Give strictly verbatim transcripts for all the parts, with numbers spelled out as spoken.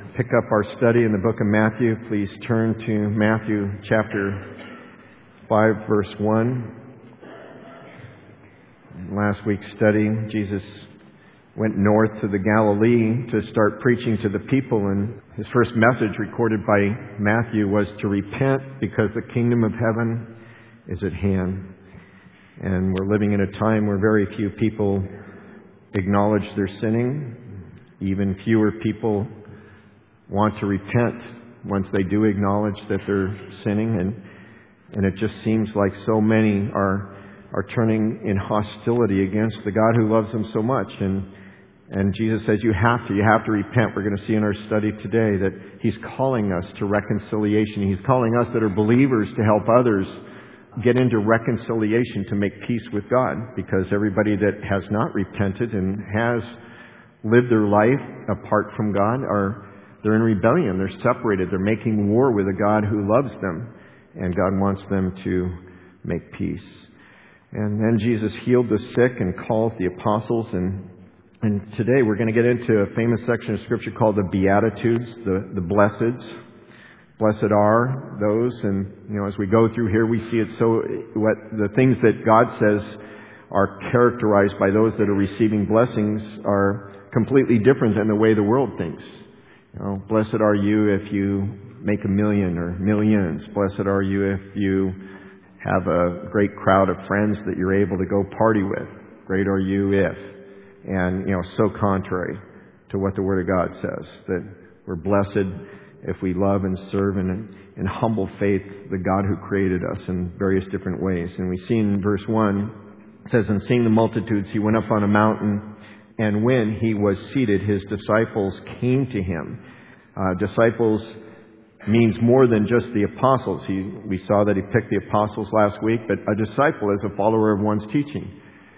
pick up our study in the book of Matthew, please turn to Matthew chapter five, verse one. In last week's study, Jesus went north to the Galilee to start preaching to the people, and his first message recorded by Matthew was to repent because the kingdom of heaven is at hand. And we're living in a time where very few people acknowledge their sinning. Even fewer people want to repent once they do acknowledge that they're sinning. And, and it just seems like so many are are turning in hostility against the God who loves them so much. And and Jesus says, you have to, you have to repent. We're going to see in our study today that He's calling us to reconciliation. He's calling us that are believers to help others get into reconciliation, to make peace with God. Because everybody that has not repented and has lived their life apart from God are they're in rebellion. They're separated. They're making war with a God who loves them. And God wants them to make peace. And then Jesus healed the sick and calls the apostles. And, and today we're going to get into a famous section of Scripture called the Beatitudes, the, the Blesseds. Blessed are those. And, you know, as we go through here, we see it so, what the things that God says are characterized by those that are receiving blessings are completely different than the way the world thinks. You know, blessed are you if you make a million or millions. Blessed are you if you have a great crowd of friends that you're able to go party with. Great are you if. And, you know, so contrary to what the Word of God says, that we're blessed if we love and serve in, in humble faith the God who created us in various different ways. And we see in verse one, it says, and seeing the multitudes, He went up on a mountain, and when He was seated, His disciples came to Him. Uh, disciples means more than just the apostles. He, we saw that He picked the apostles last week, but a disciple is a follower of one's teaching.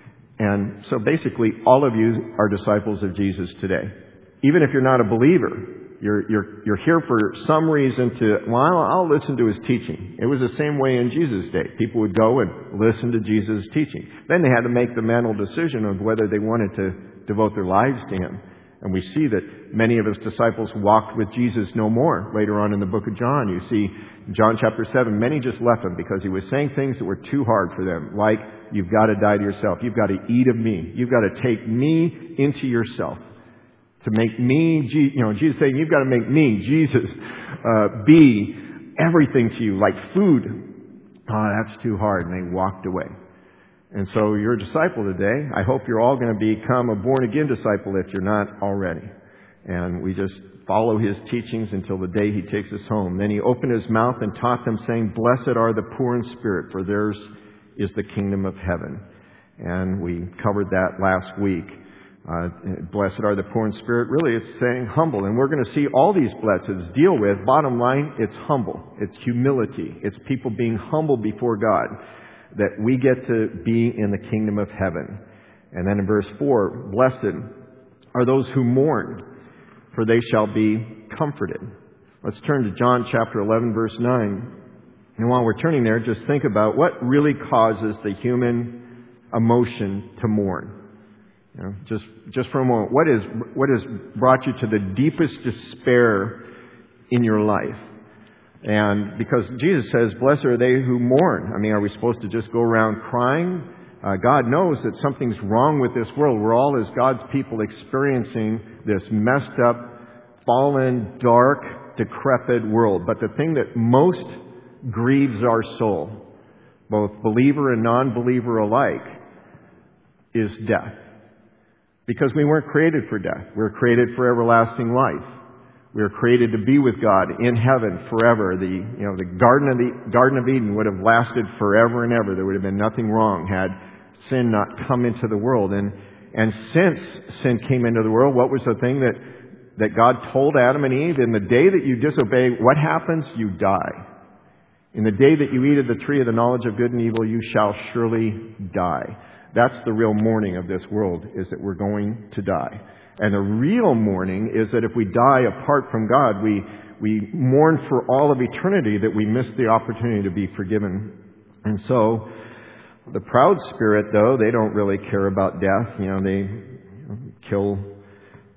And so basically, all of you are disciples of Jesus today. Even if you're not a believer, you're, you're, you're here for some reason to, well, I'll listen to His teaching. It was the same way in Jesus' day. People would go and listen to Jesus' teaching. Then they had to make the mental decision of whether they wanted to devote their lives to Him. And we see that many of His disciples walked with Jesus no more. Later on in the book of John, you see in John chapter seven, many just left Him because He was saying things that were too hard for them. Like, you've got to die to yourself. You've got to eat of me. You've got to take me into yourself. To make me, you know, Jesus saying, you've got to make me, Jesus, uh, be everything to you, like food. Oh, that's too hard. And they walked away. And so you're a disciple today. I hope you're all going to become a born-again disciple if you're not already. And we just follow His teachings until the day He takes us home. Then He opened His mouth and taught them, saying, blessed are the poor in spirit, for theirs is the kingdom of heaven. And we covered that last week. Uh, blessed are the poor in spirit. Really, it's saying humble. And we're going to see all these blesseds deal with. Bottom line, it's humble. It's humility. It's people being humble before God, that we get to be in the kingdom of heaven. And then in verse four, blessed are those who mourn, for they shall be comforted. Let's turn to John chapter eleven, verse nine. And while we're turning there, just think about what really causes the human emotion to mourn. You know, just, just for a moment, what is, what has brought you to the deepest despair in your life? And because Jesus says, blessed are they who mourn. I mean, are we supposed to just go around crying? Uh, God knows that something's wrong with this world. We're all, as God's people, experiencing this messed up, fallen, dark, decrepit world. But the thing that most grieves our soul, both believer and non-believer alike, is death. Because we weren't created for death. We were created for everlasting life. We were created to be with God in heaven forever. The, you know, the Garden of the Garden of Eden would have lasted forever and ever. There would have been nothing wrong had sin not come into the world. And and since sin came into the world, what was the thing that that God told Adam and Eve? In the day that you disobey, what happens? You die. In the day that you eat of the tree of the knowledge of good and evil, you shall surely die. That's the real mourning of this world, is that we're going to die. And the real mourning is that if we die apart from God, we we mourn for all of eternity that we missed the opportunity to be forgiven. And so, the proud spirit, though, they don't really care about death. You know, they kill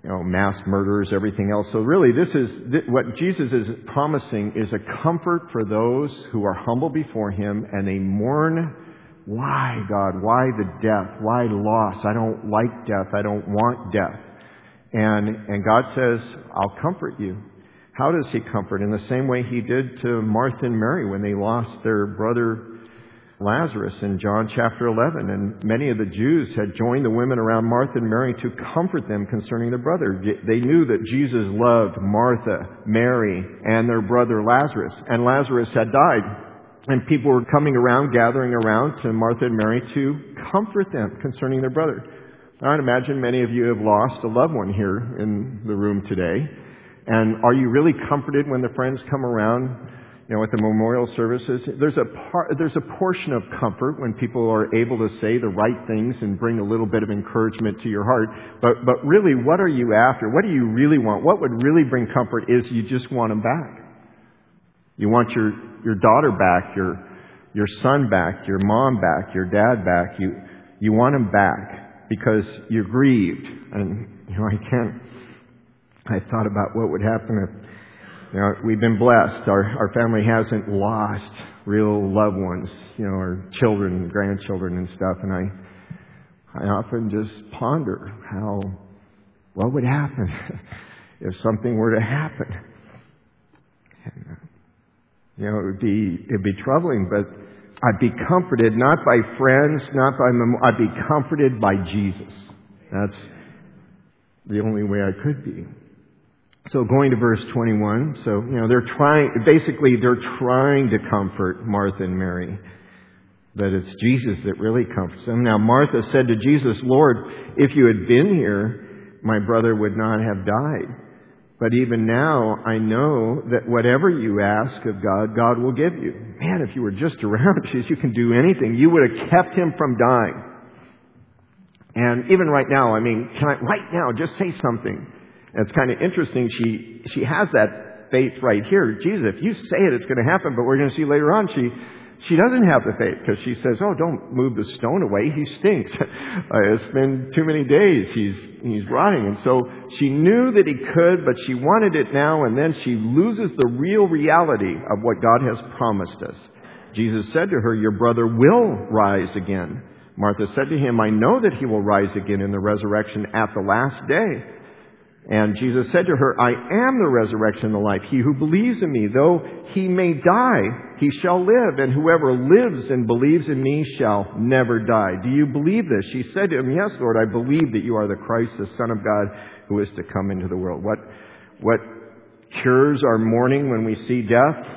you know, mass murderers, everything else. So really, this is what Jesus is promising is a comfort for those who are humble before Him and they mourn. Why, God? Why the death? Why loss? I don't like death. I don't want death. And and God says, I'll comfort you. How does He comfort? In the same way He did to Martha and Mary when they lost their brother Lazarus in John chapter eleven. And many of the Jews had joined the women around Martha and Mary to comfort them concerning their brother. They knew that Jesus loved Martha, Mary, and their brother Lazarus. And Lazarus had died. And people were coming around, gathering around to Martha and Mary to comfort them concerning their brother. I'd imagine many of you have lost a loved one here in the room today. And are you really comforted when the friends come around, you know, at the memorial services? There's a part, there's a portion of comfort when people are able to say the right things and bring a little bit of encouragement to your heart. But, but really, what are you after? What do you really want? What would really bring comfort is you just want them back. You want your, your daughter back, your, your son back, your mom back, your dad back. You, you want them back because you're grieved. And, you know, I can't, I thought about what would happen if, you know, we've been blessed. Our, our family hasn't lost real loved ones, you know, our children and grandchildren and stuff. And I, I often just ponder how, what would happen if something were to happen. And, uh, You know, it would be, it'd be troubling, but I'd be comforted not by friends, not by, mem- I'd be comforted by Jesus. That's the only way I could be. So going to verse twenty-one, so, you know, they're trying, basically they're trying to comfort Martha and Mary, but it's Jesus that really comforts them. Now Martha said to Jesus, Lord, if you had been here, my brother would not have died. But even now, I know that whatever you ask of God, God will give you. Man, if you were just around, Jesus, you can do anything. You would have kept him from dying. And even right now, I mean, can I, right now, just say something. And it's kind of interesting. She, she has that faith right here. Jesus, if you say it, it's going to happen. But we're going to see later on, she, she doesn't have the faith because she says, oh, don't move the stone away. He stinks. uh, it's been too many days. He's, he's rotting. And so she knew that he could, but she wanted it now. And then she loses the real reality of what God has promised us. Jesus said to her, your brother will rise again. Martha said to him, I know that he will rise again in the resurrection at the last day. And Jesus said to her, I am the resurrection and the life. He who believes in me, though he may die, he shall live. And whoever lives and believes in me shall never die. Do you believe this? She said to him, yes, Lord, I believe that you are the Christ, the Son of God, who is to come into the world. What, what cures our mourning when we see death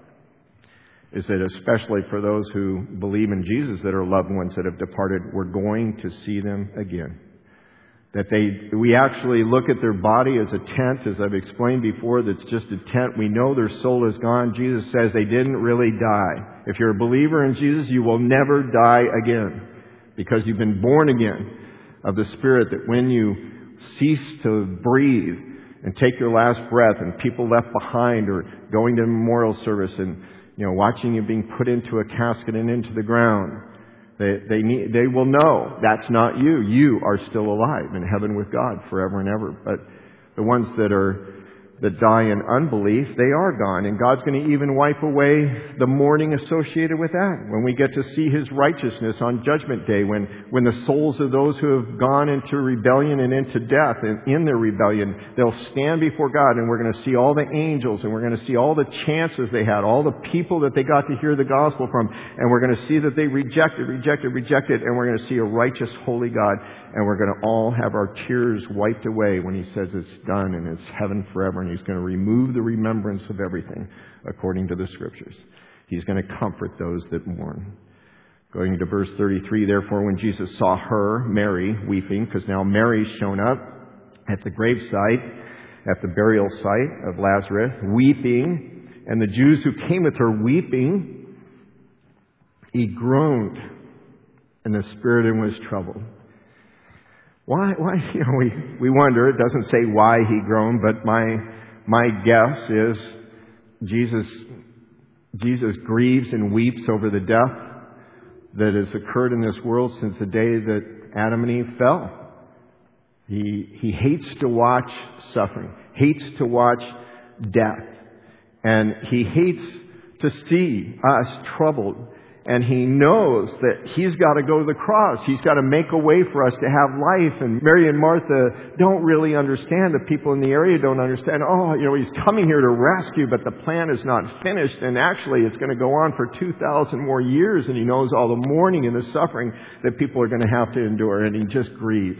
is that especially for those who believe in Jesus that are loved ones that have departed, we're going to see them again. That they, we actually look at their body as a tent, as I've explained before, that's just a tent. We know their soul is gone. Jesus says they didn't really die. If you're a believer in Jesus, you will never die again because you've been born again of the Spirit, that when you cease to breathe and take your last breath and people left behind or going to a memorial service and, you know, watching you being put into a casket and into the ground, They, they, need, they will know that's not you. You are still alive in heaven with God forever and ever. But the ones that are that die in unbelief, they are gone. And God's going to even wipe away the mourning associated with that. When we get to see His righteousness on Judgment Day, when, when the souls of those who have gone into rebellion and into death, and in their rebellion, they'll stand before God, and we're going to see all the angels, and we're going to see all the chances they had, all the people that they got to hear the gospel from, and we're going to see that they rejected, rejected, rejected, and we're going to see a righteous, holy God, and we're going to all have our tears wiped away when He says it's done and it's heaven forever. And He's going to remove the remembrance of everything according to the Scriptures. He's going to comfort those that mourn. Going to verse thirty-three, therefore when Jesus saw her, Mary, weeping, because now Mary's shown up at the gravesite, at the burial site of Lazarus, weeping, and the Jews who came with her weeping, He groaned in the spirit and was troubled. Why, why, you know, we, we wonder, it doesn't say why He groaned, but my, my guess is Jesus, Jesus grieves and weeps over the death that has occurred in this world since the day that Adam and Eve fell. He, he hates to watch suffering, hates to watch death, and he hates to see us troubled. And he knows that he's got to go to the cross. He's got to make a way for us to have life. And Mary and Martha don't really understand. The people in the area don't understand. Oh, you know, he's coming here to rescue, but the plan is not finished. And actually, it's going to go on for two thousand more years. And he knows all the mourning and the suffering that people are going to have to endure. And he just grieves.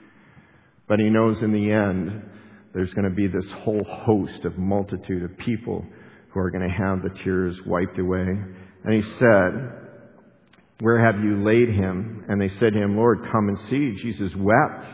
But he knows in the end, there's going to be this whole host of multitude of people who are going to have the tears wiped away. And he said, "Where have you laid him?" And they said to him, "Lord, come and see." Jesus wept.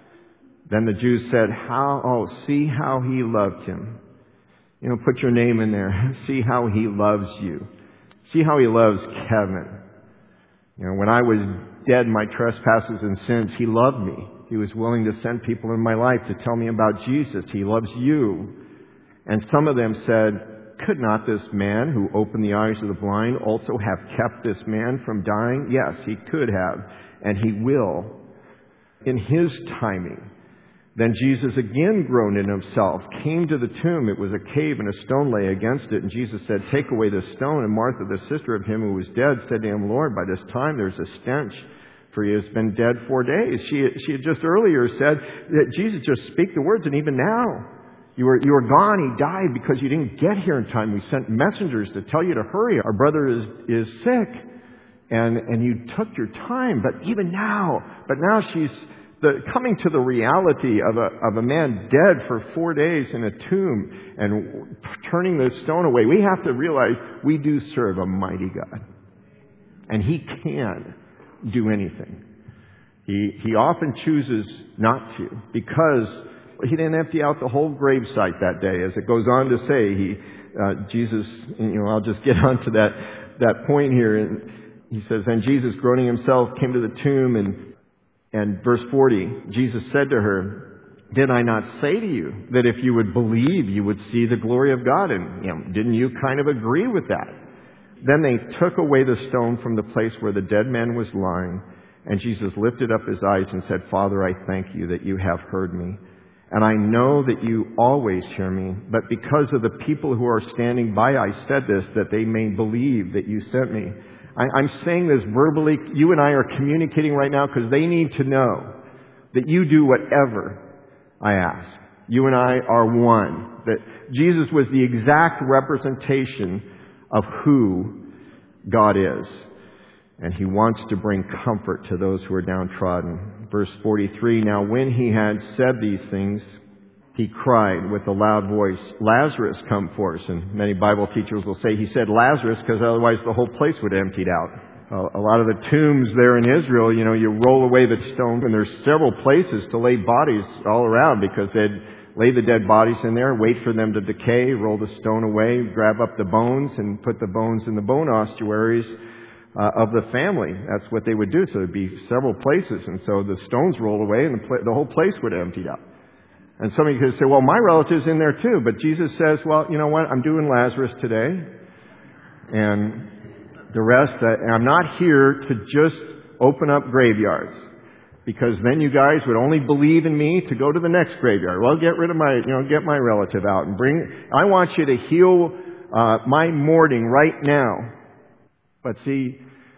Then the Jews said, "How? Oh, see how he loved him." You know, put your name in there. See how he loves you. See how he loves Kevin. You know, when I was dead in my trespasses and sins, he loved me. He was willing to send people in my life to tell me about Jesus. He loves you. And some of them said, "Could not this man who opened the eyes of the blind also have kept this man from dying?" Yes, he could have, and he will, in his timing. Then Jesus again groaned in himself, came to the tomb. It was a cave, and a stone lay against it. And Jesus said, "Take away this stone." And Martha, the sister of him who was dead, said to him, "Lord, by this time there's a stench, for he has been dead four days." She, she had just earlier said that Jesus just speak the words, and even now, You were, you were gone. He died because you didn't get here in time. We sent messengers to tell you to hurry. Our brother is, is sick. And, and you took your time. But even now, but now she's the, coming to the reality of a, of a man dead for four days in a tomb and turning the stone away. We have to realize we do serve a mighty God. And He can do anything. He, he often chooses not to because He didn't empty out the whole gravesite that day. As it goes on to say, he, uh, Jesus, you know, I'll just get on to that, that point here. And he says, "And Jesus, groaning himself, came to the tomb." And, and verse forty, Jesus said to her, "Did I not say to you that if you would believe, you would see the glory of God?" And, you know, didn't you kind of agree with that? Then they took away the stone from the place where the dead man was lying. And Jesus lifted up his eyes and said, "Father, I thank you that you have heard me. And I know that you always hear me, but because of the people who are standing by, I said this, that they may believe that you sent me." I, I'm saying this verbally. You and I are communicating right now because they need to know that you do whatever I ask. You and I are one. That Jesus was the exact representation of who God is. And He wants to bring comfort to those who are downtrodden. Verse forty-three, "Now when He had said these things, He cried with a loud voice, 'Lazarus, come forth.'" And many Bible teachers will say He said Lazarus because otherwise the whole place would have emptied out. A lot of the tombs there in Israel, you know, you roll away the stone and there's several places to lay bodies all around because they'd lay the dead bodies in there, wait for them to decay, roll the stone away, grab up the bones and put the bones in the bone ossuaries Uh, of the family. That's what they would do. So there'd be several places. And so the stones roll away and the, pla- the whole place would have emptied out. And somebody could say, "Well, my relative's in there too." But Jesus says, "Well, you know what? I'm doing Lazarus today. And the rest, uh, and I'm not here to just open up graveyards. Because then you guys would only believe in me to go to the next graveyard. Well, get rid of my, you know, get my relative out and bring, I want you to heal uh, my mourning right now." But see,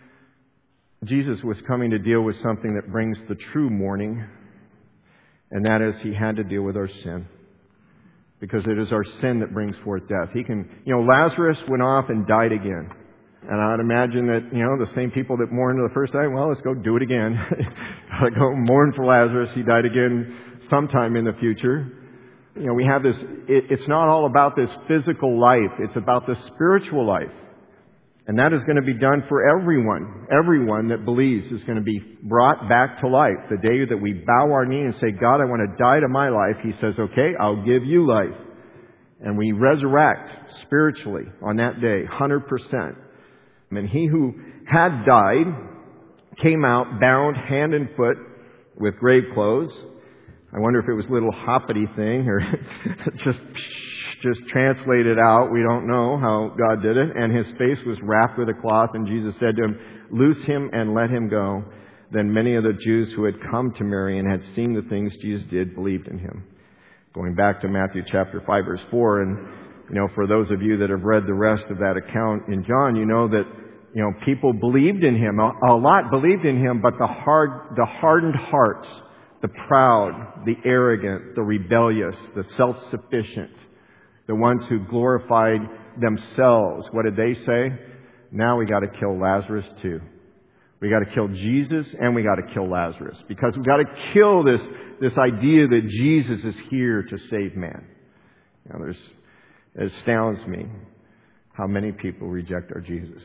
Jesus was coming to deal with something that brings the true mourning, and that is He had to deal with our sin. Because it is our sin that brings forth death. He can, you know, Lazarus went off and died again. And I'd imagine that, you know, the same people that mourned the first time, well, let's go do it again. Gotta go mourn for Lazarus. He died again sometime in the future. You know, we have this, it, it's not all about this physical life. It's about the spiritual life. And that is going to be done for everyone. Everyone that believes is going to be brought back to life. The day that we bow our knee and say, "God, I want to die to my life," He says, "Okay, I'll give you life." And we resurrect spiritually on that day, one hundred percent. And He who had died came out bound hand and foot with grave clothes. I wonder if it was a little hoppity thing or just just translated out. We don't know how God did it. And His face was wrapped with a cloth. And Jesus said to him, "Loose him and let him go." Then many of the Jews who had come to Mary and had seen the things Jesus did believed in him. Going back to Matthew chapter five, verse four, and, you know, for those of you that have read the rest of that account in John, you know that, you know, people believed in him. A, a lot believed in him, but the hard, the hardened hearts, the proud, the arrogant, the rebellious, the self-sufficient, the ones who glorified themselves, what did they say? Now we got to kill Lazarus too. We got to kill Jesus and we got to kill Lazarus, because we got to kill this, this idea that Jesus is here to save man. You know, there's, it astounds me how many people reject our Jesus,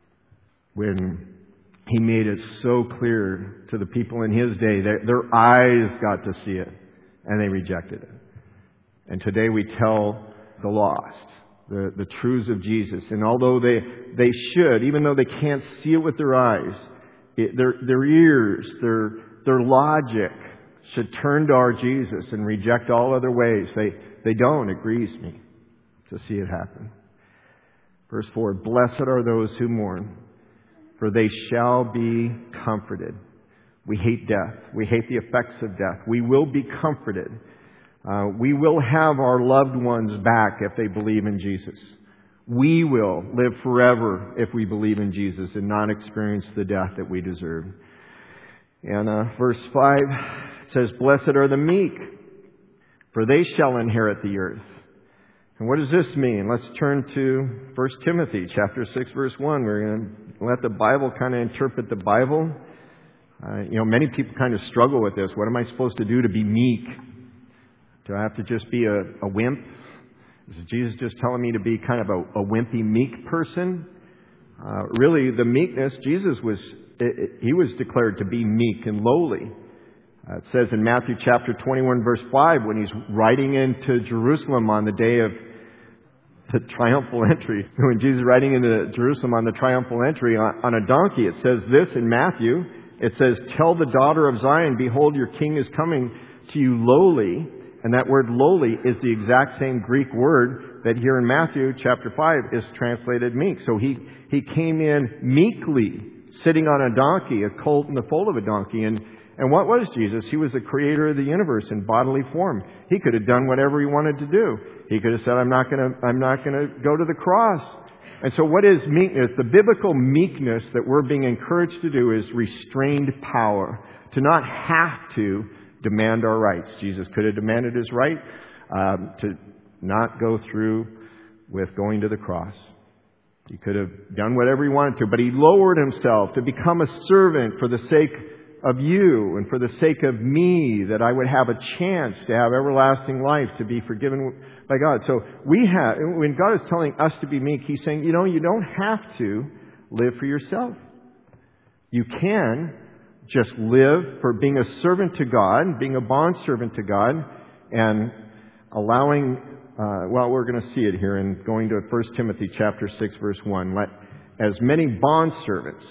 when he made it so clear to the people in his day that their eyes got to see it and they rejected it. And today we tell the lost the, the truths of Jesus. And although they, they should, even though they can't see it with their eyes, it, their, their ears, their, their logic should turn to our Jesus and reject all other ways. They, they don't. It grieves me to see it happen. Verse four, blessed are those who mourn, for they shall be comforted. We hate death. We hate the effects of death. We will be comforted. Uh, we will have our loved ones back if they believe in Jesus. We will live forever if we believe in Jesus and not experience the death that we deserve. And uh, verse five says, blessed are the meek, for they shall inherit the earth. And what does this mean? Let's turn to First Timothy chapter six, verse one. We're going to let the Bible kind of interpret the Bible. Uh, you know, many people kind of struggle with this. What am I supposed to do to be meek? Do I have to just be a, a wimp? Is Jesus just telling me to be kind of a, a wimpy, meek person? Uh, really, the meekness, Jesus was, it, it, he was declared to be meek and lowly. Uh, it says in Matthew chapter twenty-one, verse five, when he's riding into Jerusalem on the day of the triumphal entry, when Jesus is riding into Jerusalem on the triumphal entry on, on a donkey, it says this in Matthew. It says, tell the daughter of Zion, behold, your king is coming to you lowly. And that word lowly is the exact same Greek word that here in Matthew chapter five is translated meek. So he, he came in meekly, sitting on a donkey, a colt in the foal of a donkey. And, and what was Jesus? He was the creator of the universe in bodily form. He could have done whatever he wanted to do. He could have said, I'm not going to, I'm not going to go to the cross. And so what is meekness? The biblical meekness that we're being encouraged to do is restrained power. To not have to demand our rights. Jesus could have demanded his right um, to not go through with going to the cross. He could have done whatever he wanted to, but he lowered himself to become a servant for the sake of you and for the sake of me, that I would have a chance to have everlasting life, to be forgiven by God. So we have, when God is telling us to be meek, he's saying, you know, you don't have to live for yourself. You can just live for being a servant to God, being a bondservant to God, and allowing, uh, well, we're going to see it here in going to First Timothy chapter six, verse one. Let as many bondservants.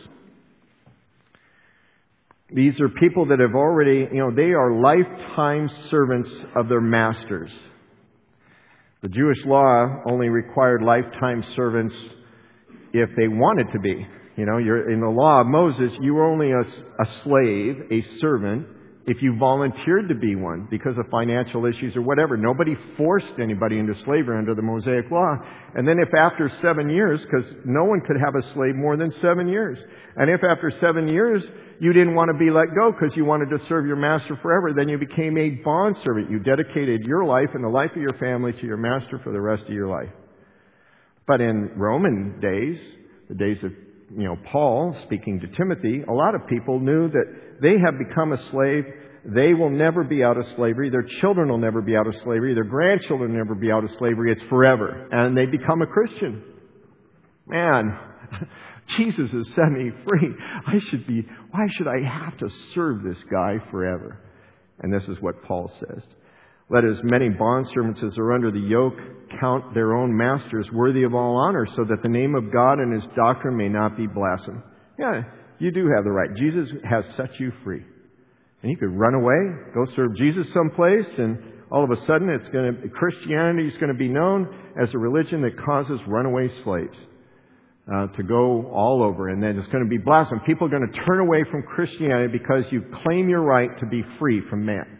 These are people that have already, you know, they are lifetime servants of their masters. The Jewish law only required lifetime servants if they wanted to be. You know, you're in the law of Moses, you were only a, a slave, a servant, if you volunteered to be one because of financial issues or whatever. Nobody forced anybody into slavery under the Mosaic law. And then if after seven years, because no one could have a slave more than seven years. And if after seven years you didn't want to be let go because you wanted to serve your master forever, then you became a bondservant. You dedicated your life and the life of your family to your master for the rest of your life. But in Roman days, the days of You know, Paul, speaking to Timothy, a lot of people knew that they have become a slave. They will never be out of slavery. Their children will never be out of slavery. Their grandchildren will never be out of slavery. It's forever. And they become a Christian. Man, Jesus has set me free. I should be, why should I have to serve this guy forever? And this is what Paul says. Let as many bondservants as are under the yoke count their own masters worthy of all honor, so that the name of God and His doctrine may not be blasphemed. Yeah, you do have the right. Jesus has set you free. And you could run away, go serve Jesus someplace, and all of a sudden it's going to, Christianity is going to be known as a religion that causes runaway slaves. uh, to go all over, and then it's going to be blasphemy. People are going to turn away from Christianity because you claim your right to be free from man.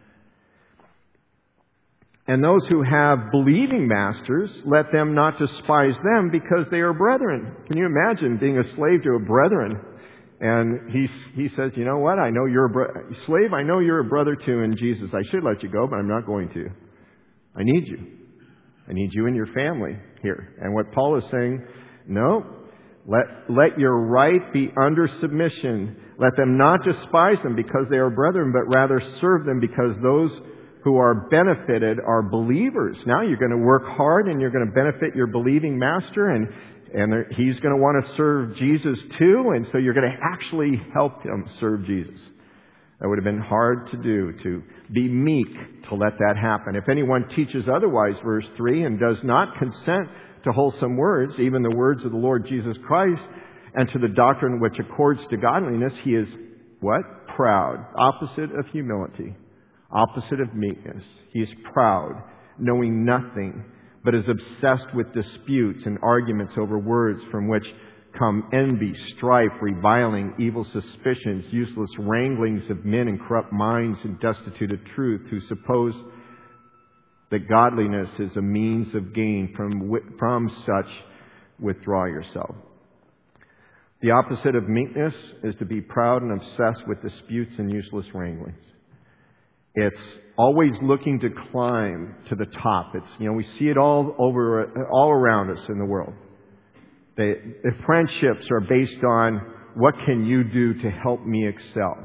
And those who have believing masters, let them not despise them because they are brethren. Can you imagine being a slave to a brethren? And he he says, you know what? I know you're a bro- slave. I know you're a brother too in Jesus. I should let you go, but I'm not going to. I need you. I need you and your family here. And what Paul is saying, no, let let your right be under submission. Let them not despise them because they are brethren, but rather serve them because those who are benefited are believers. Now you're going to work hard and you're going to benefit your believing master, and, and he's going to want to serve Jesus too, and so you're going to actually help him serve Jesus. That would have been hard to do, to be meek, to let that happen. If anyone teaches otherwise, verse three, and does not consent to wholesome words, even the words of the Lord Jesus Christ, and to the doctrine which accords to godliness, he is what? Proud. Opposite of humility. Opposite of meekness. He is proud, knowing nothing, but is obsessed with disputes and arguments over words from which come envy, strife, reviling, evil suspicions, useless wranglings of men and corrupt minds and destitute of truth, who suppose that godliness is a means of gain. From, from such, withdraw yourself. The opposite of meekness is to be proud and obsessed with disputes and useless wranglings. It's always looking to climb to the top. It's, you know, we see it all over, all around us in the world. The, the friendships are based on what can you do to help me excel.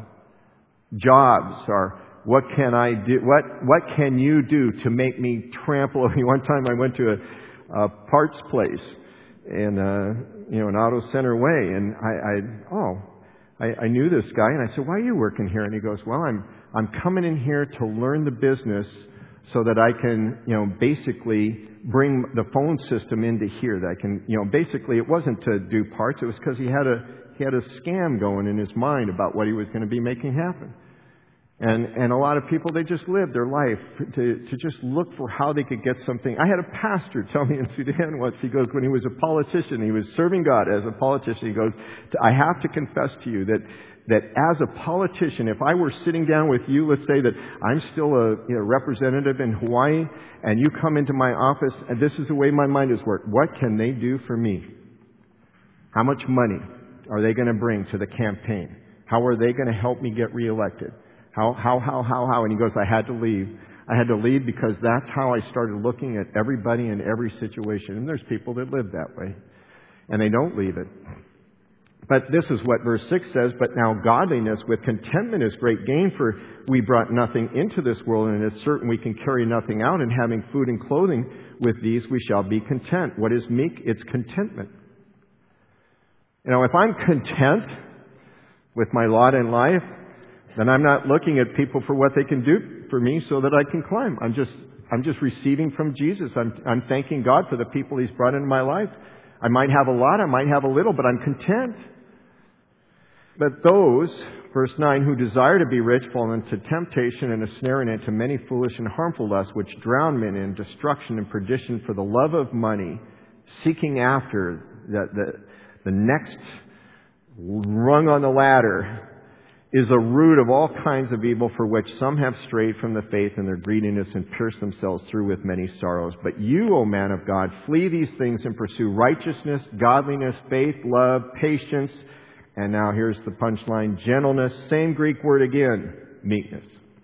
Jobs are what can I do? What what can you do to make me trample over you? One time I went to a, a parts place in uh, you know an Auto Center Way, and I, I oh I, I knew this guy, and I said, "Why are you working here?" And he goes, "Well, I'm." I'm coming in here to learn the business so that I can, you know, basically bring the phone system into here. That I can, you know, basically it wasn't to do parts. It was because he had a he had a scam going in his mind about what he was going to be making happen. And and a lot of people, they just live their life to to just look for how they could get something. I had a pastor tell me in Sudan once. He goes, when he was a politician, he was serving God as a politician. He goes, I have to confess to you that. that as a politician, if I were sitting down with you, let's say that I'm still a you know, representative in Hawaii, and you come into my office, and this is the way my mind has worked. What can they do for me? How much money are they going to bring to the campaign? How are they going to help me get reelected? How, how, how, how, how? And he goes, I had to leave. I had to leave because that's how I started looking at everybody in every situation. And there's people that live that way, and they don't leave it. But this is what verse six says, but now godliness with contentment is great gain, for we brought nothing into this world, and it is certain we can carry nothing out, and having food and clothing, with these we shall be content. What is meek? It's contentment. You know, if I'm content with my lot in life, then I'm not looking at people for what they can do for me so that I can climb. I'm just I'm just receiving from Jesus. I'm I'm thanking God for the people He's brought into my life. I might have a lot, I might have a little, but I'm content. But those, verse nine, who desire to be rich fall into temptation and a snare, and into many foolish and harmful lusts, which drown men in destruction and perdition. For the love of money, seeking after the, the, the next rung on the ladder, is a root of all kinds of evil, for which some have strayed from the faith in their greediness and pierced themselves through with many sorrows. But you, O man of God, flee these things and pursue righteousness, godliness, faith, love, patience, and now here's the punchline, gentleness. Same Greek word again, meekness.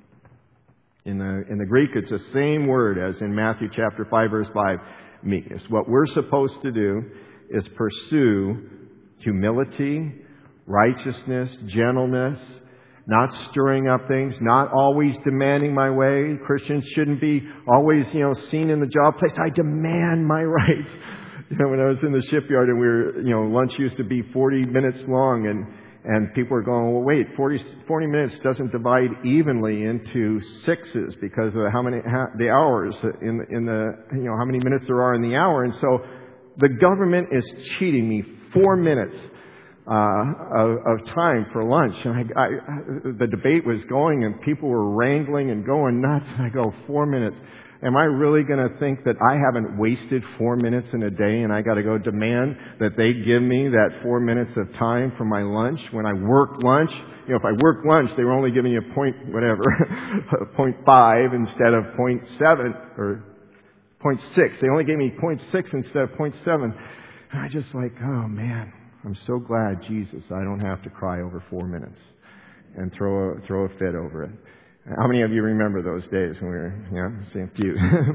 In the, in the Greek, it's the same word as in Matthew chapter five, verse five, meekness. What we're supposed to do is pursue humility, righteousness, gentleness, not stirring up things, not always demanding my way. Christians shouldn't be always, you know, seen in the job place. I demand my rights. You know, when I was in the shipyard and we were, you know, lunch used to be forty minutes long, and, and people were going, well, wait, forty, forty minutes doesn't divide evenly into sixes because of how many, how, the hours in, in the, you know, how many minutes there are in the hour. And so the government is cheating me four minutes. Uh, of, of time for lunch. And I, I, the debate was going and people were wrangling and going nuts. And I go, four minutes. Am I really going to think that I haven't wasted four minutes in a day and I got to go demand that they give me that four minutes of time for my lunch when I work lunch? You know, if I work lunch, they were only giving you a point, whatever, point five instead of point seven or point six. They only gave me point six instead of point seven. And I just like, oh man, I'm so glad, Jesus, I don't have to cry over four minutes and throw a, throw a fit over it. How many of you remember those days when we were, yeah, see a few.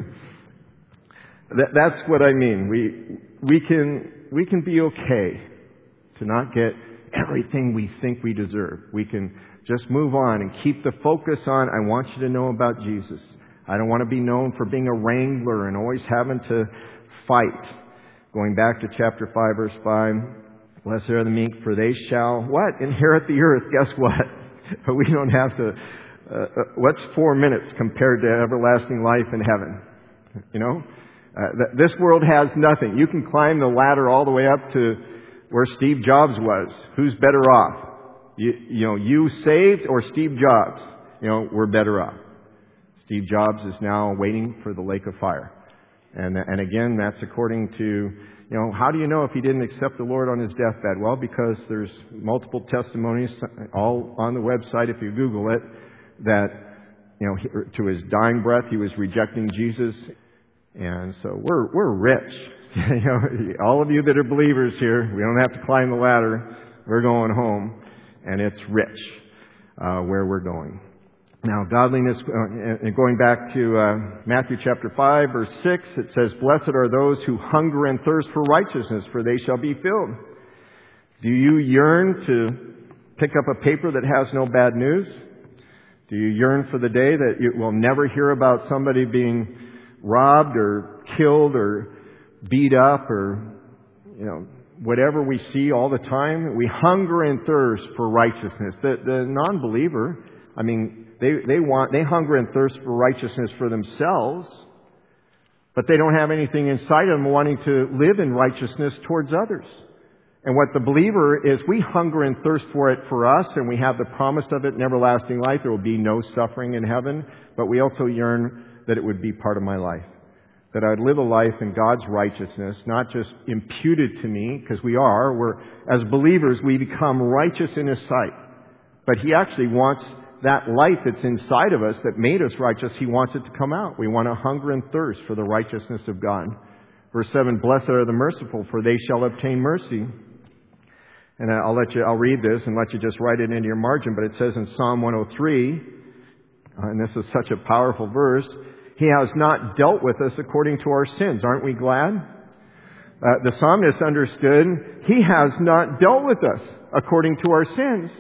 that, that's what I mean. We, we can, we can be okay to not get everything we think we deserve. We can just move on and keep the focus on, I want you to know about Jesus. I don't want to be known for being a wrangler and always having to fight. Going back to chapter five, verse five, blessed are the meek, for they shall, what? Inherit the earth. Guess what? But we don't have to, uh, what's four minutes compared to everlasting life in heaven? You know? Uh, th- this world has nothing. You can climb the ladder all the way up to where Steve Jobs was. Who's better off? You, you know, you saved or Steve Jobs? You know, we're better off. Steve Jobs is now waiting for the lake of fire. And, and again, that's according to, you know, how do you know if he didn't accept the Lord on his deathbed? Well, because there's multiple testimonies all on the website if you Google it that, you know, he, to his dying breath he was rejecting Jesus. And so we're, we're rich. You know, all of you that are believers here, we don't have to climb the ladder. We're going home, and it's rich uh, where we're going. Now, godliness, uh, going back to uh, Matthew chapter five, verse six, it says, blessed are those who hunger and thirst for righteousness, for they shall be filled. Do you yearn to pick up a paper that has no bad news? Do you yearn for the day that you will never hear about somebody being robbed or killed or beat up or, you know, whatever we see all the time? We hunger and thirst for righteousness. The, the non-believer, I mean, they, they want, they hunger and thirst for righteousness for themselves, but they don't have anything inside them wanting to live in righteousness towards others. And what the believer is, we hunger and thirst for it for us, and we have the promise of it in everlasting life. There will be no suffering in heaven, but we also yearn that it would be part of my life. That I would live a life in God's righteousness, not just imputed to me, because we are. We're, as believers, we become righteous in His sight. But He actually wants that life that's inside of us that made us righteous, He wants it to come out. We want to hunger and thirst for the righteousness of God. Verse seven, blessed are the merciful, for they shall obtain mercy. And I'll let you, I'll read this and let you just write it into your margin, but it says in Psalm one oh three, and this is such a powerful verse, He has not dealt with us according to our sins. Aren't we glad? Uh, the psalmist understood, He has not dealt with us according to our sins.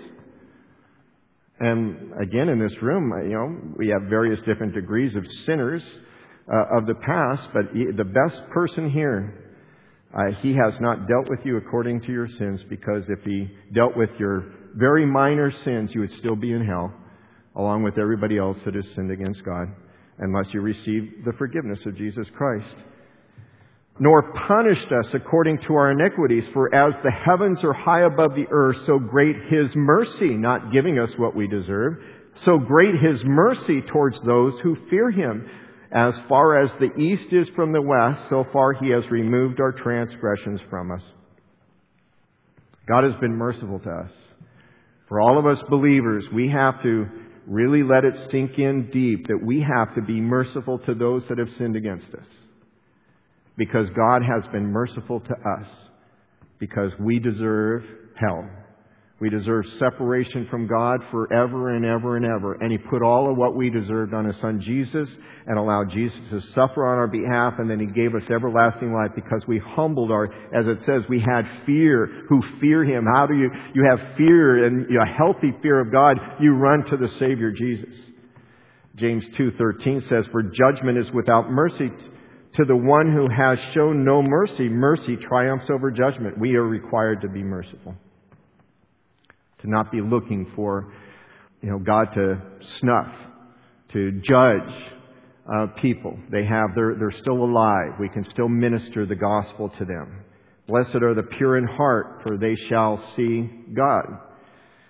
And again, in this room, you know, we have various different degrees of sinners uh, of the past, but the best person here, uh, He has not dealt with you according to your sins, because if He dealt with your very minor sins, you would still be in hell, along with everybody else that has sinned against God, unless you receive the forgiveness of Jesus Christ. Nor punished us according to our iniquities, for as the heavens are high above the earth, so great His mercy, not giving us what we deserve, so great His mercy towards those who fear Him. As far as the east is from the west, so far He has removed our transgressions from us. God has been merciful to us. For all of us believers, we have to really let it sink in deep that we have to be merciful to those that have sinned against us. Because God has been merciful to us. Because we deserve hell. We deserve separation from God forever and ever and ever. And He put all of what we deserved on His Son Jesus and allowed Jesus to suffer on our behalf. And then He gave us everlasting life because we humbled our, as it says, we had fear. Who fear Him? How do you, you have fear and a healthy fear of God? You run to the Savior Jesus. James two thirteen says, for judgment is without mercy to the one who has shown no mercy. Mercy triumphs over judgment. We are required to be merciful. To not be looking for, you know, God to snuff, to judge uh, people. They have, they're, they're still alive. We can still minister the gospel to them. Blessed are the pure in heart, for they shall see God.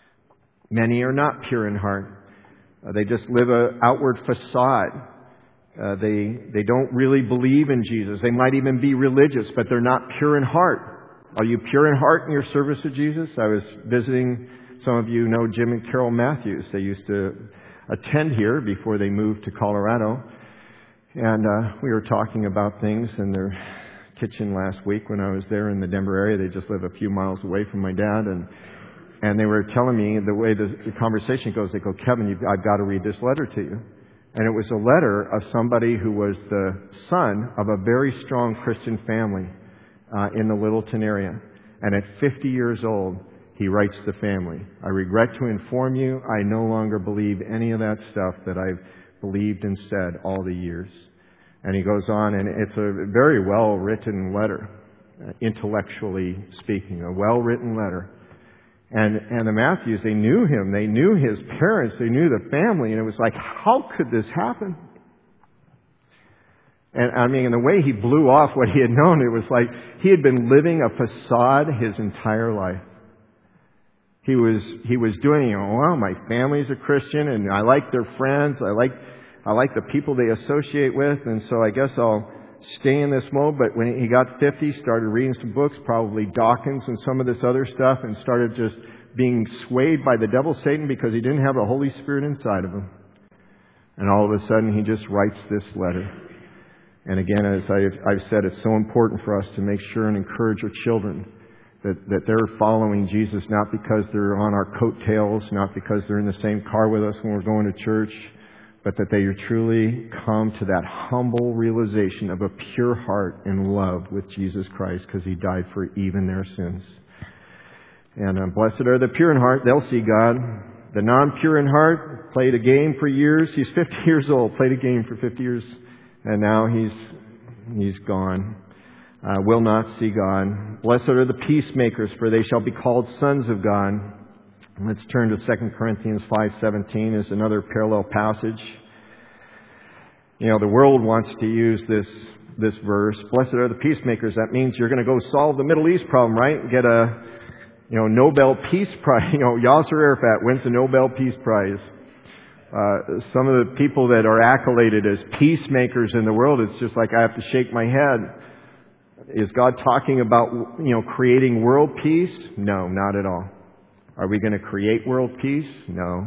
Many are not pure in heart. Uh, they just live an outward facade. Uh, they they don't really believe in Jesus. They might even be religious, but they're not pure in heart. Are you pure in heart in your service to Jesus? I was visiting, some of you know Jim and Carol Matthews. They used to attend here before they moved to Colorado. And uh, we were talking about things in their kitchen last week when I was there in the Denver area. They just live a few miles away from my dad. And and they were telling me the way the, the conversation goes, they go, Kevin, you've, I've got to read this letter to you. And it was a letter of somebody who was the son of a very strong Christian family uh, in the Littleton area. And at fifty years old, he writes the family, I regret to inform you, I no longer believe any of that stuff that I've believed and said all the years. And he goes on, and it's a very well-written letter, uh, intellectually speaking, a well-written letter. And and the Matthews, they knew him. They knew his parents. They knew the family. And it was like, how could this happen? And I mean, in the way he blew off what he had known, it was like he had been living a facade his entire life. He was he was doing, you know, well, my family's a Christian, and I like their friends. I like I like the people they associate with, and so I guess I'll stay in this mode. But when he got fifty, started reading some books, probably Dawkins and some of this other stuff, and started just being swayed by the devil, Satan, because he didn't have the Holy Spirit inside of him. And all of a sudden, he just writes this letter. And again, as I've, I've said, it's so important for us to make sure and encourage our children that, that they're following Jesus, not because they're on our coattails, not because they're in the same car with us when we're going to church, but that they truly come to that humble realization of a pure heart and love with Jesus Christ, because He died for even their sins. And uh, blessed are the pure in heart, they'll see God. The non-pure in heart played a game for years. He's fifty years old, played a game for fifty years, and now he's he's gone. Uh, will not see God. Blessed are the peacemakers, for they shall be called sons of God. Let's turn to Second Corinthians five seventeen as another parallel passage. You know, the world wants to use this this verse. Blessed are the peacemakers. That means you're going to go solve the Middle East problem, right? Get a you know Nobel Peace Prize. You know, Yasser Arafat wins the Nobel Peace Prize. Uh, some of the people that are accoladed as peacemakers in the world, it's just like I have to shake my head. Is God talking about, you know, creating world peace? No, not at all. Are we going to create world peace? No.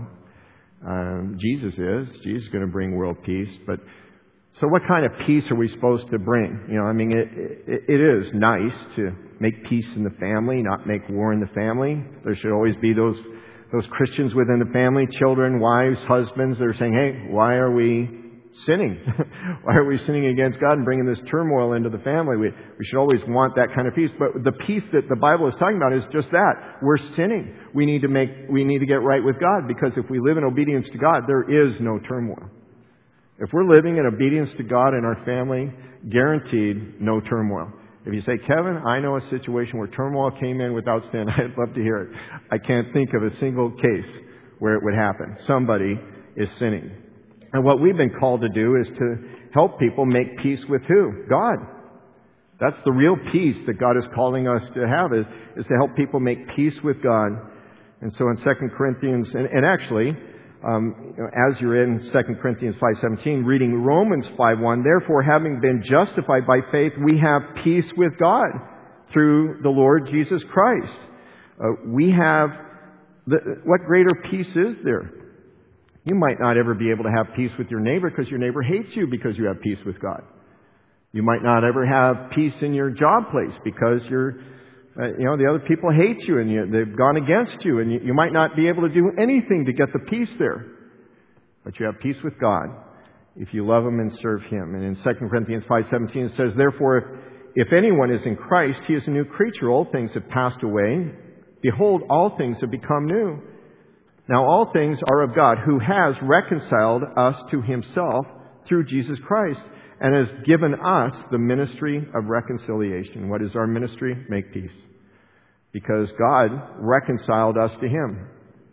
Um, Jesus is. Jesus is going to bring world peace. But so what kind of peace are we supposed to bring? You know, I mean, it, it, it is nice to make peace in the family, not make war in the family. There should always be those those Christians within the family, children, wives, husbands, that are saying, hey, why are we sinning? Why are we sinning against God and bringing this turmoil into the family? We, we should always want that kind of peace. But the peace that the Bible is talking about is just that. We're sinning. We need to make, we need to get right with God, because if we live in obedience to God, there is no turmoil. If we're living in obedience to God in our family, guaranteed no turmoil. If you say, Kevin, I know a situation where turmoil came in without sin, I'd love to hear it. I can't think of a single case where it would happen. Somebody is sinning. And what we've been called to do is to help people make peace with who? God. That's the real peace that God is calling us to have, is, is to help people make peace with God. And so in Second Corinthians, and, and actually, um, you know, as you're in Second Corinthians five seventeen, reading Romans five one, therefore, having been justified by faith, we have peace with God through the Lord Jesus Christ. Uh, we have, the, what greater peace is there? You might not ever be able to have peace with your neighbor because your neighbor hates you because you have peace with God. You might not ever have peace in your job place because you're, uh, you know, the other people hate you and you, they've gone against you, and you, you might not be able to do anything to get the peace there. But you have peace with God if you love Him and serve Him. And in Second Corinthians five seventeen it says, therefore, if, if anyone is in Christ, he is a new creature. Old things have passed away. Behold, all things have become new. Now all things are of God, who has reconciled us to Himself through Jesus Christ, and has given us the ministry of reconciliation. What is our ministry? Make peace. Because God reconciled us to Him.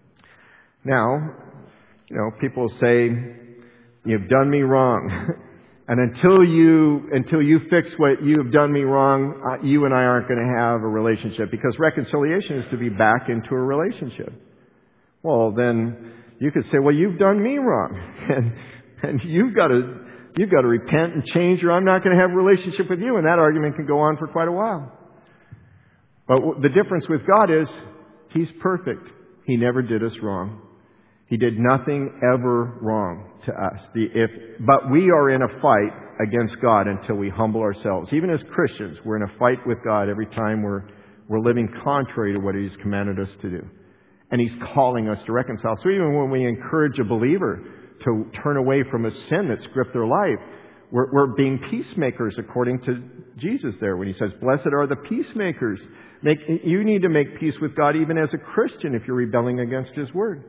Now, you know, people say, you've done me wrong. And until you, until you fix what you have done me wrong, uh, you and I aren't going to have a relationship. Because reconciliation is to be back into a relationship. Well, then you could say, well, you've done me wrong. And, and you've got to you've got to repent and change or I'm not going to have a relationship with you. And that argument can go on for quite a while. But the difference with God is He's perfect. He never did us wrong. He did nothing ever wrong to us. The, if, but we are in a fight against God until we humble ourselves. Even as Christians, we're in a fight with God every time we're, we're living contrary to what He's commanded us to do. And He's calling us to reconcile. So even when we encourage a believer to turn away from a sin that's gripped their life, we're, we're being peacemakers according to Jesus there when He says, blessed are the peacemakers. Make, you need to make peace with God even as a Christian if you're rebelling against His Word.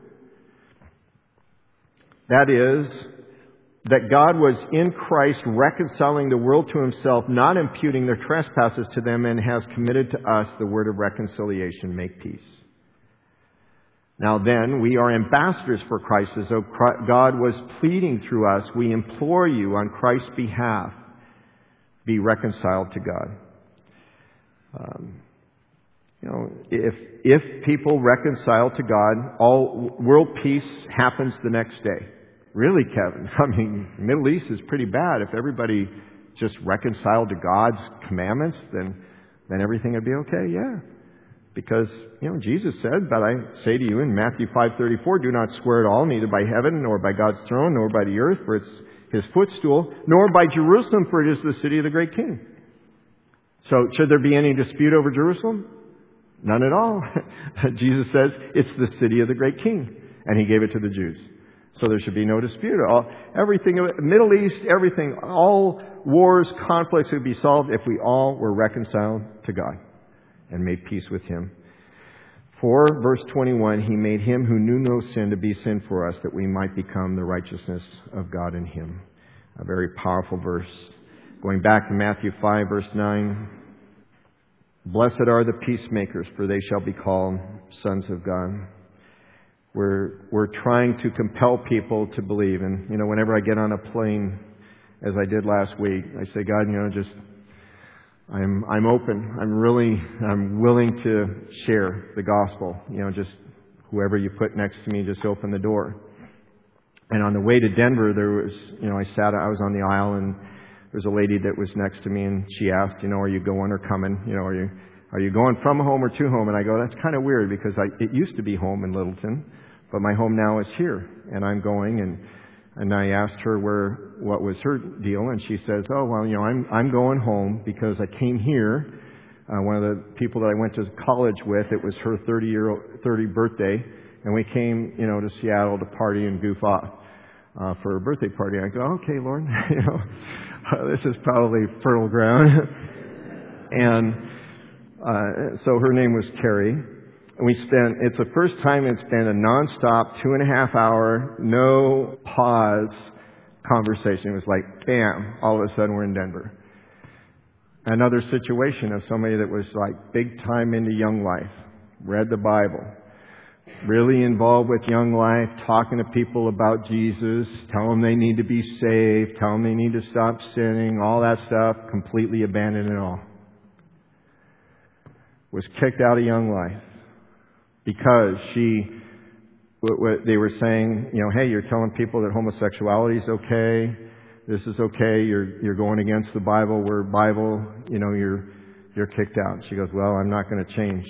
That is, that God was in Christ reconciling the world to Himself, not imputing their trespasses to them, and has committed to us the word of reconciliation, make peace. Now then, we are ambassadors for Christ, as though God was pleading through us. We implore you on Christ's behalf, be reconciled to God. Um, you know, if if people reconcile to God, all world peace happens the next day. Really, Kevin? I mean, the Middle East is pretty bad. If everybody just reconciled to God's commandments, then then everything would be okay. Yeah. Because, you know, Jesus said, but I say to you in Matthew five thirty-four, do not swear at all, neither by heaven, nor by God's throne, nor by the earth, for it's His footstool, nor by Jerusalem, for it is the city of the great King. So, should there be any dispute over Jerusalem? None at all. Jesus says it's the city of the great King, and He gave it to the Jews. So there should be no dispute. All, everything, Middle East, everything, all wars, conflicts would be solved if we all were reconciled to God and made peace with Him. For, verse twenty-one, He made Him who knew no sin to be sin for us, that we might become the righteousness of God in Him. A very powerful verse. Going back to Matthew five, verse nine. Blessed are the peacemakers, for they shall be called sons of God. We're, we're trying to compel people to believe. And, you know, whenever I get on a plane, as I did last week, I say, God, you know, just, I'm, I'm open. I'm really, I'm willing to share the gospel. You know, just whoever you put next to me, just open the door. And on the way to Denver, there was, you know, I sat, I was on the aisle, and there was a lady that was next to me, and she asked, you know, are you going or coming? You know, are you, are you going from home or to home? And I go, that's kind of weird, because I, it used to be home in Littleton, but my home now is here, and I'm going. And and I asked her where what was her deal, and she says, oh, well, you know, I'm I'm going home because I came here. Uh, one of the people that I went to college with, it was her thirty year thirtieth birthday, and we came, you know, to Seattle to party and goof off uh, for her birthday party. I go, okay, Lord, you know, uh, this is probably fertile ground. And uh, so her name was Carrie. We spent, it's the first time it's been a nonstop, two and a half hour, no pause conversation. It was like, bam, all of a sudden we're in Denver. Another situation of somebody that was like big time into Young Life, read the Bible, really involved with Young Life, talking to people about Jesus, tell them they need to be saved, tell them they need to stop sinning, all that stuff, completely abandoned it all. Was kicked out of Young Life. Because she, what, what they were saying, you know, hey, you're telling people that homosexuality is okay, this is okay, you're you're going against the Bible, we're Bible, you know, you're you're kicked out. She goes, well, I'm not going to change.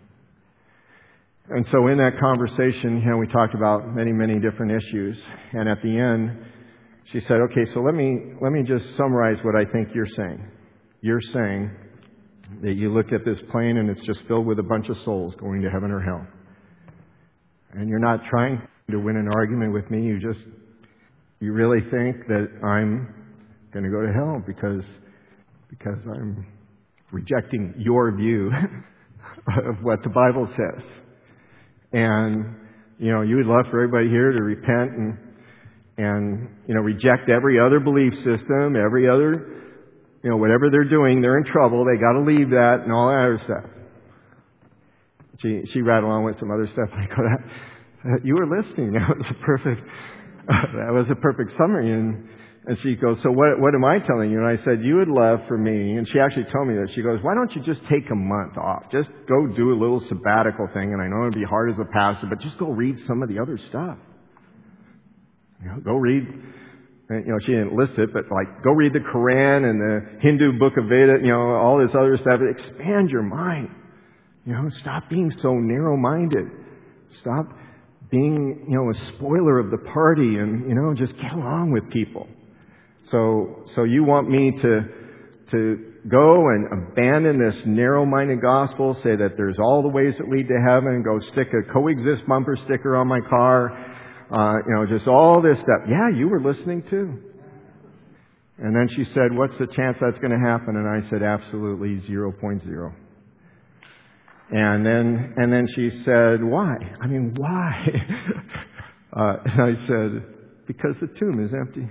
And so in that conversation, you know, we talked about many, many different issues. And at the end, she said, okay, so let me let me just summarize what I think you're saying. You're saying that you look at this plane and it's just filled with a bunch of souls going to heaven or hell. And you're not trying to win an argument with me. You just, you really think that I'm going to go to hell because, because I'm rejecting your view of what the Bible says. And, you know, you would love for everybody here to repent and, and, you know, reject every other belief system, every other, you know, whatever they're doing, they're in trouble. They got to leave that and all that other stuff. She she rattled on with some other stuff. I go, that, you were listening. That was a perfect. Uh, that was a perfect summary. And and she goes, so what what am I telling you? And I said, you would love for me. And she actually told me that. She goes, why don't you just take a month off? Just go do a little sabbatical thing. And I know it'd be hard as a pastor, but just go read some of the other stuff. You know, go read. And, you know, she didn't list it, but like, go read the Quran and the Hindu book of Veda, you know, all this other stuff. Expand your mind. You know, stop being so narrow-minded. Stop being, you know, a spoiler of the party and, you know, just get along with people. So, so you want me to, to go and abandon this narrow-minded gospel, say that there's all the ways that lead to heaven, and go stick a coexist bumper sticker on my car, uh, you know, just all this stuff. Yeah, you were listening too. And then she said, what's the chance that's going to happen? And I said, absolutely zero point zero. And then, and then she said, why? I mean, why? uh, and I said, because the tomb is empty.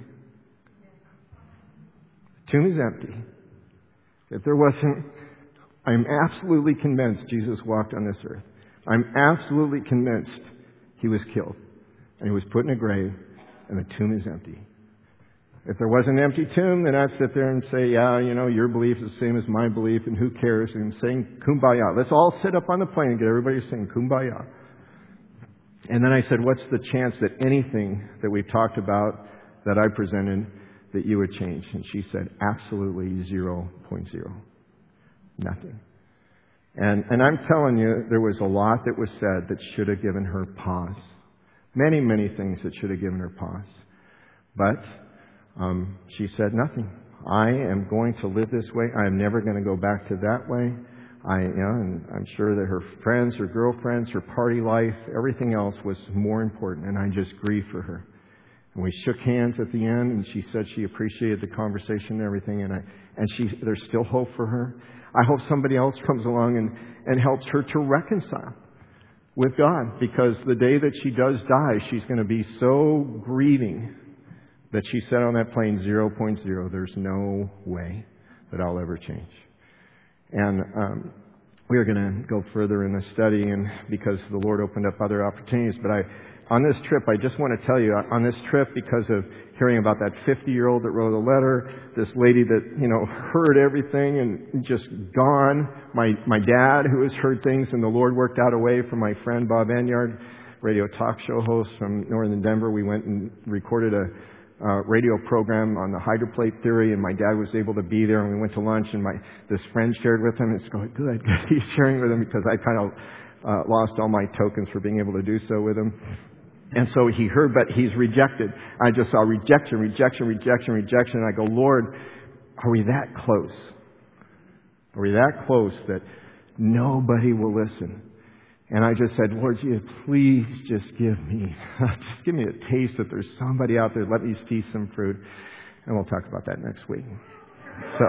The tomb is empty. If there wasn't, I'm absolutely convinced Jesus walked on this earth. I'm absolutely convinced He was killed. And He was put in a grave, and the tomb is empty. If there was an empty tomb, then I'd sit there and say, yeah, you know, your belief is the same as my belief, and who cares? And saying kumbaya. Let's all sit up on the plane and get everybody saying kumbaya. And then I said, what's the chance that anything that we've talked about, that I presented, that you would change? And she said, absolutely zero point zero. Nothing. And, and I'm telling you, there was a lot that was said that should have given her pause. Many, many things that should have given her pause. But um, she said nothing. I am going to live this way. I am never going to go back to that way. I, you know, and I'm sure that her friends, her girlfriends, her party life, everything else was more important. And I just grieved for her. And we shook hands at the end, and she said she appreciated the conversation and everything. And I, and she, there's still hope for her. I hope somebody else comes along and, and helps her to reconcile with God, because the day that she does die, she's going to be so grieving that she said on that plane, zero point zero, there's no way that I'll ever change. And um, we are going to go further in the study, and because the Lord opened up other opportunities. But I, on this trip, I just want to tell you, on this trip, because of hearing about that fifty-year-old that wrote a letter, this lady that, you know, heard everything and just gone, my my dad who has heard things, and the Lord worked out a way for my friend Bob Enyard, radio talk show host from northern Denver. We went and recorded a uh, radio program on the hydroplate theory, and my dad was able to be there, and we went to lunch, and my this friend shared with him. It's going, good, good. He's sharing with him, because I kind of uh, lost all my tokens for being able to do so with him. And so he heard, but he's rejected. I just saw rejection, rejection, rejection, rejection. And I go, Lord, are we that close? Are we that close that nobody will listen? And I just said, Lord, you please just give me, just give me a taste that there's somebody out there. Let me see some fruit. And we'll talk about that next week. So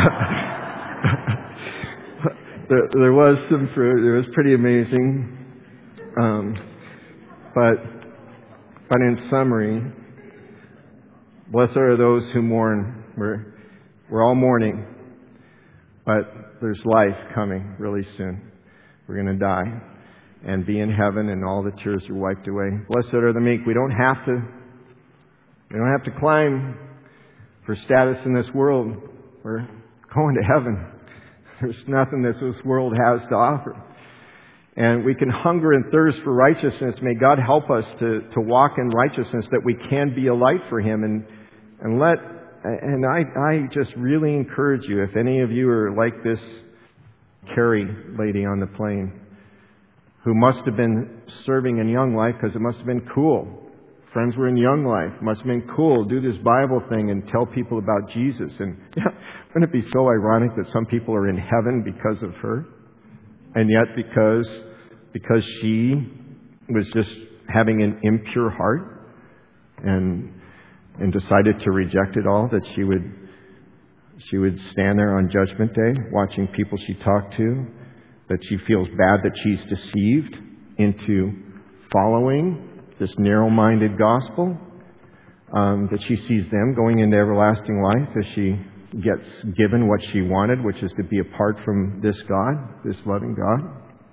there, there was some fruit. It was pretty amazing. Um, but... But in summary, blessed are those who mourn. We're, we're all mourning, but there's life coming really soon. We're going to die and be in heaven, and all the tears are wiped away. Blessed are the meek. We don't have to, we don't have to climb for status in this world. We're going to heaven. There's nothing that this world has to offer. And we can hunger and thirst for righteousness. May God help us to, to walk in righteousness, that we can be a light for Him. And and let and I, I just really encourage you, if any of you are like this Carrie lady on the plane, who must have been serving in Young Life because it must have been cool. Friends were in Young Life. Must have been cool. Do this Bible thing and tell people about Jesus. And yeah, wouldn't it be so ironic that some people are in heaven because of her? And yet because because she was just having an impure heart and and decided to reject it all, that she would she would stand there on Judgment Day watching people she talked to, that she feels bad that she's deceived into following this narrow-minded gospel, um, that she sees them going into everlasting life as she gets given what she wanted, which is to be apart from this God, this loving God.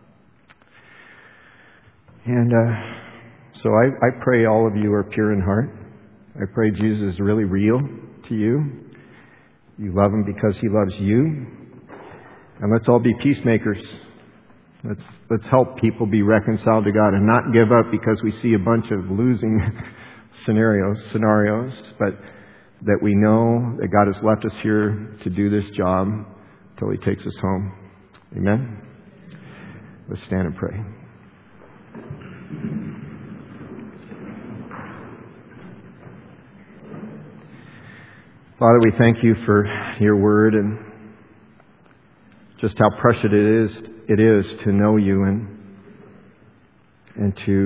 And uh, so I, I pray all of you are pure in heart. I pray Jesus is really real to you. You love Him because He loves you. And let's all be peacemakers. Let's let's help people be reconciled to God and not give up because we see a bunch of losing scenarios, scenarios, but that we know that God has left us here to do this job till He takes us home. Amen? Let's stand and pray. Father, we thank You for Your Word and just how precious it is, it is to know You and, and to,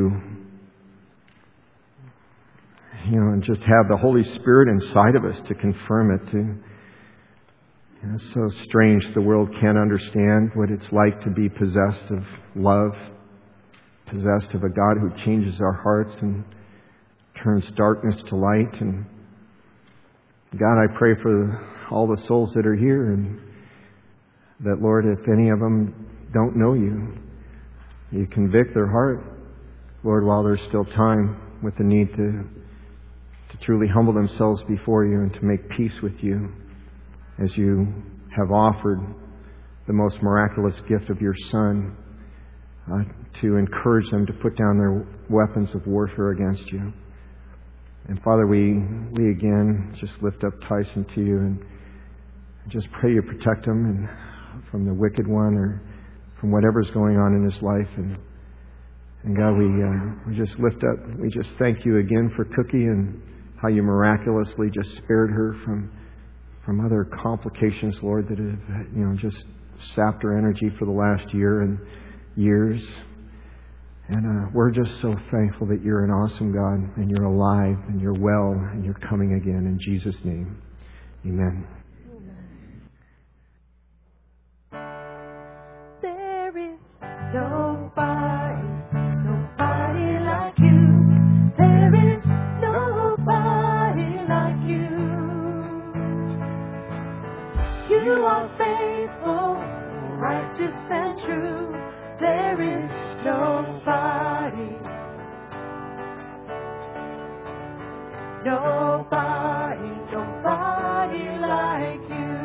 you know, and just have the Holy Spirit inside of us to confirm it. To, you know, it's so strange the world can't understand what it's like to be possessed of love, possessed of a God who changes our hearts and turns darkness to light. And God, I pray for all the souls that are here, and that, Lord, if any of them don't know You, You convict their heart, Lord, while there's still time, with the need to, to truly humble themselves before You and to make peace with You as You have offered the most miraculous gift of Your Son, uh, to encourage them to put down their weapons of warfare against You. And Father, we we again just lift up Tyson to You and just pray You protect him and from the wicked one or from whatever's going on in his life. And and God, we uh, we just lift up. We just thank You again for Cookie and how You miraculously just spared her from from other complications, Lord, that have, you know, just sapped her energy for the last year and years. And uh, we're just so thankful that You're an awesome God and You're alive and You're well and You're coming again. In Jesus' name, amen. There is nobody, nobody like You. There is nobody like You. You are faithful, righteous and true. There is nobody, nobody, nobody like You.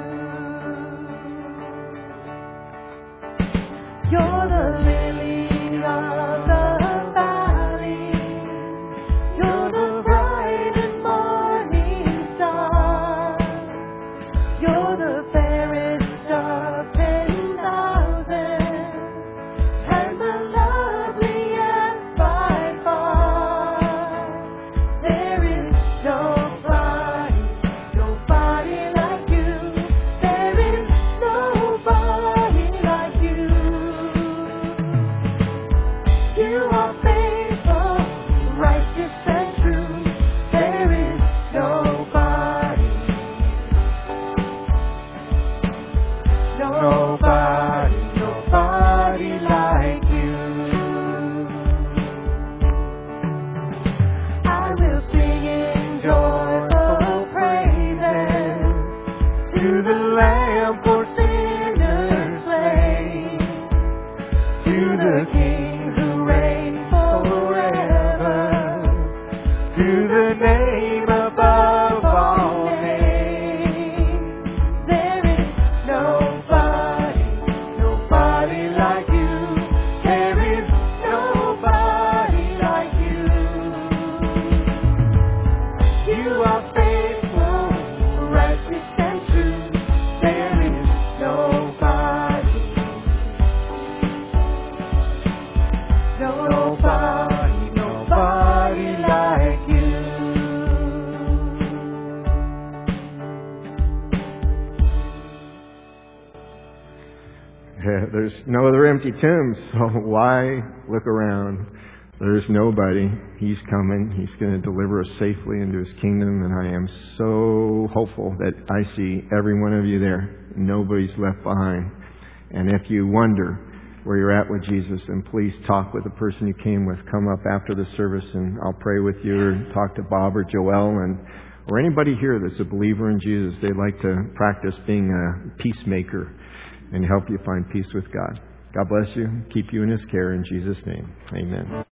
You're the lily of the valley. You're the bright and morning star. You're the fairest of ten thousand. And the loveliest by far. There is nobody, nobody like You. There is nobody like You. You are faithful, righteous and true. There is nobody, nobody, nobody like You. I will sing in joyful praises to the Lamb for sinners slain, to the King who reigns forever, to the name above all names. There is nobody, nobody like You. There is nobody like You. You are faithful, righteous and true. There is nobody, nobody, nobody like You. Yeah, there's no other empty tombs, so why look around? There's nobody. He's coming. He's going to deliver us safely into His kingdom, and I am so hopeful that I see every one of you there. Nobody's left behind. And if you wonder where you're at with Jesus, then please talk with the person you came with. Come up after the service and I'll pray with you, or talk to Bob or Joel, and or anybody here that's a believer in Jesus. They'd like to practice being a peacemaker and help you find peace with God. God bless you. Keep you in His care in Jesus' name. Amen.